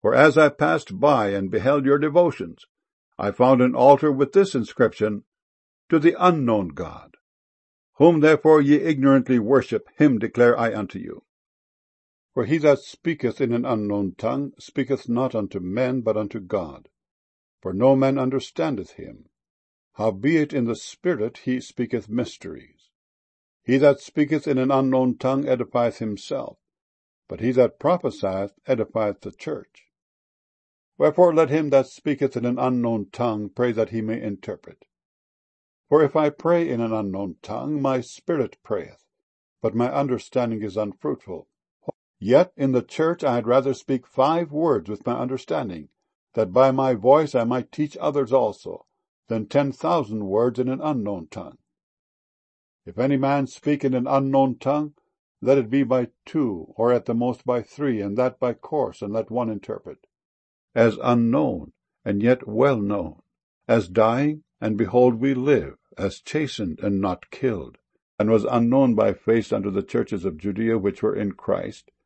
For as I passed by and beheld your devotions, I found an altar with this inscription, To the unknown God. Whom therefore ye ignorantly worship, him declare I unto you. For he that speaketh in an unknown tongue speaketh not unto men, but unto God. For no man understandeth him. Howbeit in the Spirit he speaketh mysteries. He that speaketh in an unknown tongue edifieth himself, but he that prophesieth edifieth the church. Wherefore let him that speaketh in an unknown tongue pray that he may interpret. For if I pray in an unknown tongue, my spirit prayeth, but my understanding is unfruitful. Yet in the church I had rather speak 5 words with my understanding, that by my voice I might teach others also, than 10,000 words in an unknown tongue. If any man speak in an unknown tongue, let it be by 2, or at the most by 3, and that by course, and let one interpret. As unknown, and yet well known, as dying, and behold we live, as chastened, and not killed, and was unknown by face unto the churches of Judea which were in Christ,